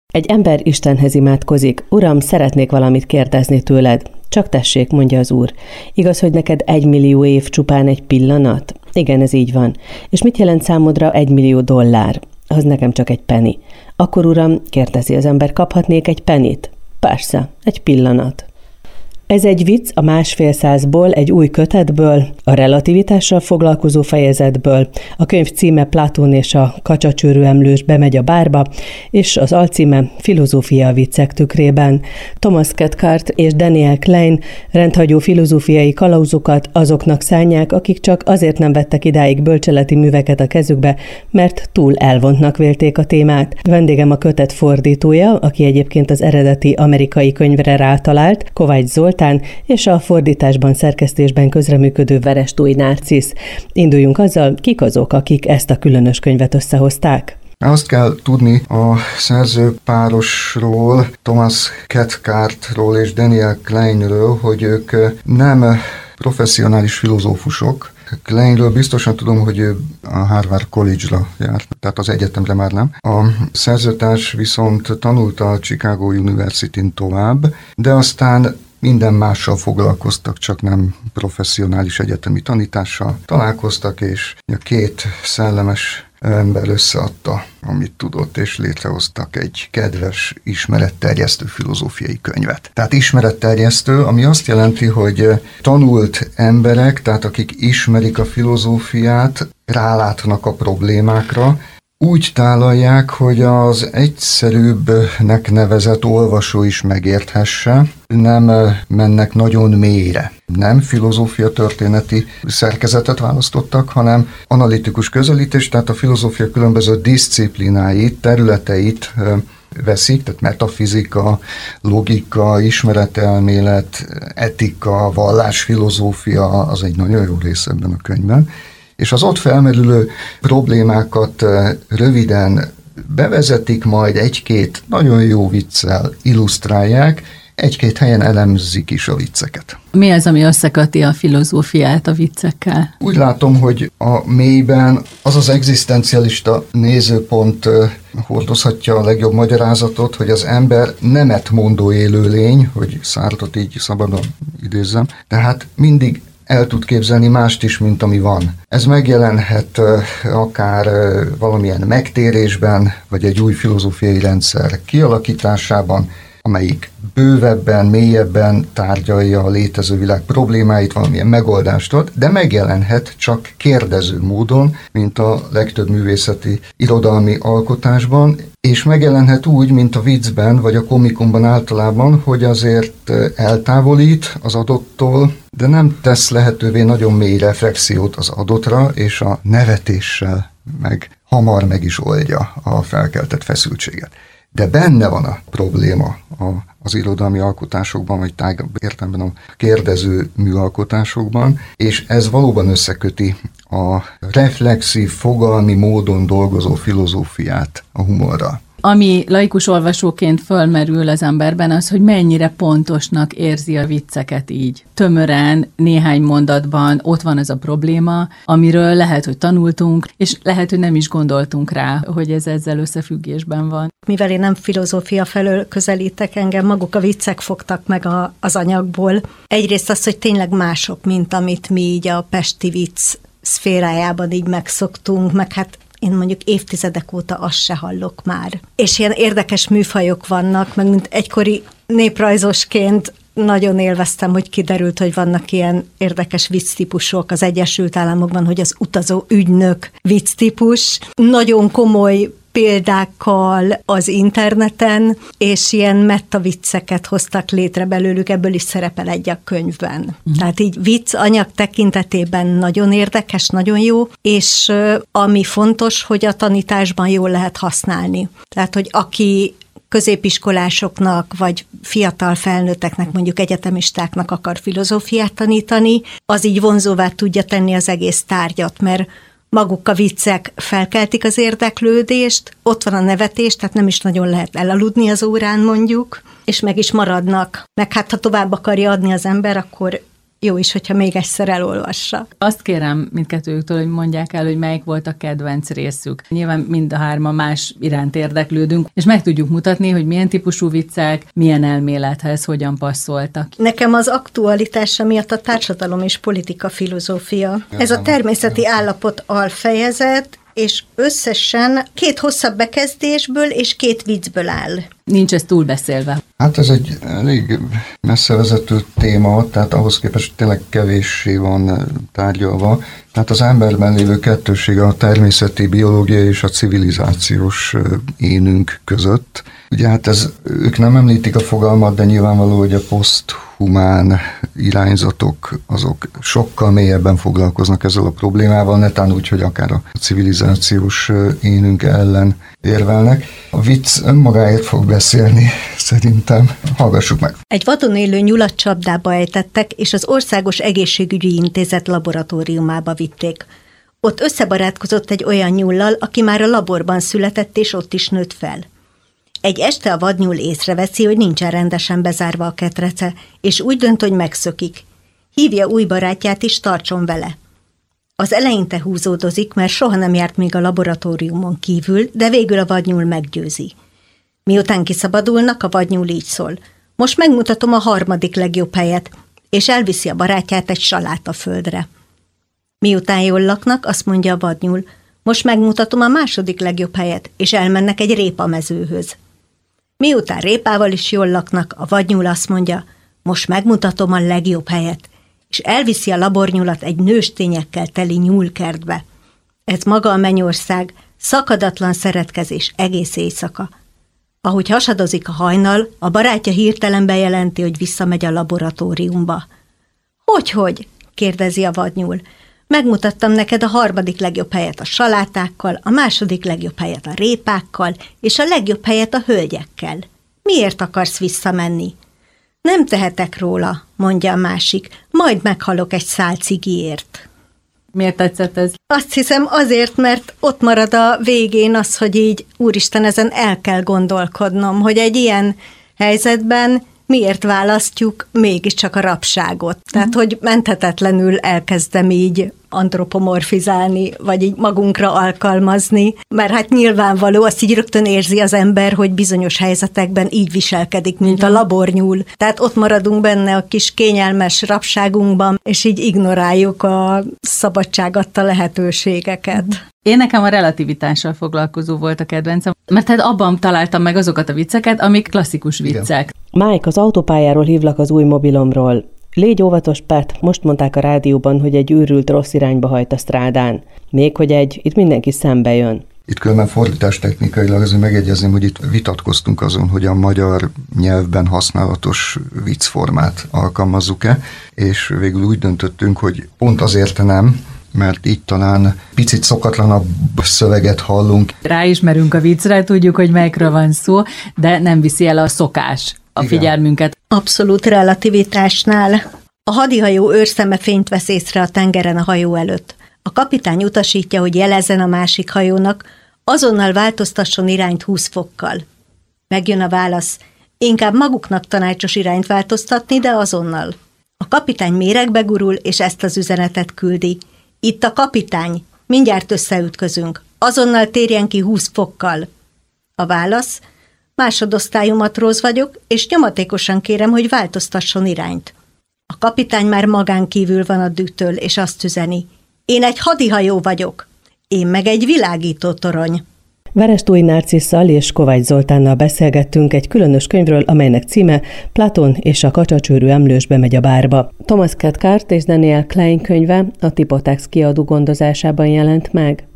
Egy ember Istenhez imádkozik. Uram, szeretnék valamit kérdezni tőled. Csak tessék, mondja az Úr. Igaz, hogy neked 1 millió év csupán egy pillanat? Igen, ez így van. És mit jelent számodra 1 millió dollár? Az nekem csak egy penny. Akkor Uram, kérdezi az ember, kaphatnék egy pennyt? Persze, egy pillanat. Ez egy vicc a 1,5 egy új kötetből, a relativitással foglalkozó fejezetből, a könyv címe Platón és a kacsacsőrű emlős bemegy a bárba, és az alcíme Filozófia a viccek tükrében. Thomas Cathcart és Daniel Klein rendhagyó filozófiai kalauzokat azoknak szánják, akik csak azért nem vettek idáig bölcseleti műveket a kezükbe, mert túl elvontnak vélték a témát. Vendégem a kötet fordítója, aki egyébként az eredeti amerikai könyvre rátalált, Kovács Zoltán, és a fordításban, szerkesztésben közreműködő Verestói Narcisz. Induljunk azzal, kik azok, akik ezt a különös könyvet összehozták? Azt kell tudni a szerzőpárosról, Thomas Cathcartról és Daniel Kleinről, hogy ők nem professzionális filozófusok. Kleinről biztosan tudom, hogy ő a Harvard College-ra járt, tehát az egyetemre már nem. A szerzőtárs viszont tanult a Chicago University-n tovább, de aztán minden mással foglalkoztak, csak nem professzionális egyetemi tanítással találkoztak, és a két szellemes ember összeadta, amit tudott, és létrehoztak egy kedves, ismeretterjesztő filozófiai könyvet. Tehát ismeretterjesztő, ami azt jelenti, hogy tanult emberek, tehát akik ismerik a filozófiát, rálátnak a problémákra, úgy tálalják, hogy az egyszerűbbnek nevezett olvasó is megérthesse, nem mennek nagyon mélyre. Nem filozófia történeti szerkezetet választottak, hanem analitikus közelítés, tehát a filozófia különböző diszciplináit, területeit veszik, tehát metafizika, logika, ismeretelmélet, etika, vallásfilozófia, az egy nagyon jó rész ebben a könyvben. És az ott felmerülő problémákat röviden bevezetik, majd egy-két nagyon jó viccel illusztrálják, egy-két helyen elemzik is a vicceket. Mi az, ami összeköti a filozófiát a viccekkel? Úgy látom, hogy a mélyben az az egzisztencialista nézőpont hordozhatja a legjobb magyarázatot, hogy az ember nemet mondó élőlény, hogy Sartre-ot így szabadon idézzem, tehát mindig el tud képzelni mást is, mint ami van. Ez megjelenhet akár valamilyen megtérésben, vagy egy új filozófiai rendszer kialakításában, amelyik bővebben, mélyebben tárgyalja a létező világ problémáit, valamilyen megoldást ad, de megjelenhet csak kérdező módon, mint a legtöbb művészeti irodalmi alkotásban, és megjelenhet úgy, mint a viccben, vagy a komikumban általában, hogy azért eltávolít az adottól, de nem tesz lehetővé nagyon mély reflexiót az adottra, és a nevetéssel hamar meg is oldja a felkeltett feszültséget. De benne van a probléma az irodalmi alkotásokban, vagy tágabb értelemben a kérdező műalkotásokban, és ez valóban összeköti a reflexív, fogalmi módon dolgozó filozófiát a humorral. Ami laikus olvasóként fölmerül az emberben az, hogy mennyire pontosnak érzi a vicceket így. Tömören, néhány mondatban ott van az a probléma, amiről lehet, hogy tanultunk, és lehet, hogy nem is gondoltunk rá, hogy ez ezzel összefüggésben van. Mivel én nem filozófia felől közelítek, engem maguk a viccek fogtak meg az anyagból. Egyrészt az, hogy tényleg mások, mint amit mi így a pesti vicc szférájában így megszoktunk, meg hát én mondjuk évtizedek óta azt se hallok már. És ilyen érdekes műfajok vannak, meg mint egykori néprajzosként nagyon élveztem, hogy kiderült, hogy vannak ilyen érdekes vicctípusok az Egyesült Államokban, hogy az utazó ügynök vicctípus. Nagyon komoly példákkal az interneten, és ilyen metavicceket hoztak létre belőlük, ebből is szerepel egy a könyvben. Tehát így vicc anyag tekintetében nagyon érdekes, nagyon jó, és ami fontos, hogy a tanításban jól lehet használni. Tehát, hogy aki középiskolásoknak, vagy fiatal felnőtteknek, mondjuk egyetemistáknak akar filozófiát tanítani, az így vonzóvá tudja tenni az egész tárgyat, mert maguk a viccek felkeltik az érdeklődést, ott van a nevetés, tehát nem is nagyon lehet elaludni az órán mondjuk, és meg is maradnak. Meg hát, ha tovább akarja adni az ember, akkor jó is, hogyha még egyszer elolvassa. Azt kérem mindkettőjüktől, hogy mondják el, hogy melyik volt a kedvenc részük. Nyilván mind a hárman más iránt érdeklődünk, és meg tudjuk mutatni, hogy milyen típusú viccek, milyen elmélethez hogyan passzoltak. Nekem az aktualitása miatt a társadalom és politika filozófia. Ez a természeti állapot alfejezet, és összesen 2 hosszabb bekezdésből és 2 viccből áll. Nincs ez túlbeszélve. Hát ez egy elég messzevezető téma, tehát ahhoz képest tényleg kevéssé van tárgyalva. Tehát az emberben lévő kettőség a természeti, biológiai és a civilizációs énünk között. Ugye hát ők nem említik a fogalmat, de nyilvánvaló, hogy a poszthumán irányzatok azok sokkal mélyebben foglalkoznak ezzel a problémával, netán úgy, hogy akár a civilizációs énünk ellen érvelnek. A vicc önmagáért fog beszélni, szerintem. Hallgassuk meg. Egy vadon élő nyulat csapdába ejtettek, és az Országos Egészségügyi Intézet laboratóriumába vitték. Ott összebarátkozott egy olyan nyullal, aki már a laborban született, és ott is nőtt fel. Egy este a vadnyúl észreveszi, hogy nincsen rendesen bezárva a ketrece, és úgy dönt, hogy megszökik. Hívja új barátját is, tartson vele. Az eleinte húzódozik, mert soha nem járt még a laboratóriumon kívül, de végül a vadnyúl meggyőzi. Miután kiszabadulnak, a vadnyúl így szól. Most megmutatom a 3. legjobb helyet, és elviszi a barátját egy salátaföldre. Miután jól laknak, azt mondja a vadnyúl, most megmutatom a 2. legjobb helyet, és elmennek egy répamezőhöz. Miután répával is jól laknak, a vadnyúl azt mondja, most megmutatom a legjobb helyet, és elviszi a labornyulat egy nőstényekkel teli nyúlkertbe. Ez maga a mennyország, szakadatlan szeretkezés egész éjszaka. Ahogy hasadozik a hajnal, a barátja hirtelen bejelenti, hogy visszamegy a laboratóriumba. Hogy? kérdezi a vadnyúl. Megmutattam neked a 3. legjobb helyet a salátákkal, a 2. legjobb helyet a répákkal, és a legjobb helyet a hölgyekkel. Miért akarsz visszamenni? Nem tehetek róla, mondja a másik, majd meghalok egy szál cigiért. Miért tetszett ez? Azt hiszem azért, mert ott marad a végén az, hogy így, úristen, ezen el kell gondolkodnom, hogy egy ilyen helyzetben miért választjuk mégiscsak a rabságot. Tehát, hogy menthetetlenül elkezdem így antropomorfizálni, vagy így magunkra alkalmazni, mert hát nyilvánvaló, azt így rögtön érzi az ember, hogy bizonyos helyzetekben így viselkedik, mint a labornyúl. Tehát ott maradunk benne a kis kényelmes rabságunkban, és így ignoráljuk a szabadság adta lehetőségeket. Én nekem a relativitással foglalkozó volt a kedvencem, mert hát abban találtam meg azokat a vicceket, amik klasszikus viccek. Mike, az autópályáról hívlak az új mobilomról. Légy óvatos, Pat, most mondták a rádióban, hogy egy őrült rossz irányba hajt a strádán. Még hogy itt mindenki szembe jön. Itt különben fordítástechnikailag azért megegyezném, hogy itt vitatkoztunk azon, hogy a magyar nyelvben használatos viccformát alkalmazzuk-e, és végül úgy döntöttünk, hogy pont azért nem, mert így talán picit szokatlanabb szöveget hallunk. Ráismerünk a viccre, tudjuk, hogy melyikről van szó, de nem viszi el a szokás a figyelmünket. Abszolút relativitásnál. A hadihajó őrszeme fényt vesz észre a tengeren a hajó előtt. A kapitány utasítja, hogy jelezzen a másik hajónak, azonnal változtasson irányt 20 fokkal. Megjön a válasz, inkább maguknak tanácsos irányt változtatni, de azonnal. A kapitány méregbe gurul, és ezt az üzenetet küldi. Itt a kapitány, mindjárt összeütközünk, azonnal térjen ki 20 fokkal. A válasz, másodosztályú matróz vagyok, és nyomatékosan kérem, hogy változtasson irányt. A kapitány már magán kívül van a dűtől, és azt üzeni, én egy hadihajó vagyok, én meg egy világító torony. Verestói Narcisszal és Kovács Zoltánnal beszélgettünk egy különös könyvről, amelynek címe Platon és a kacsacsőrű emlős bemegy a bárba. Thomas Cathcart és Daniel Klein könyve a Tipotex kiadó gondozásában jelent meg.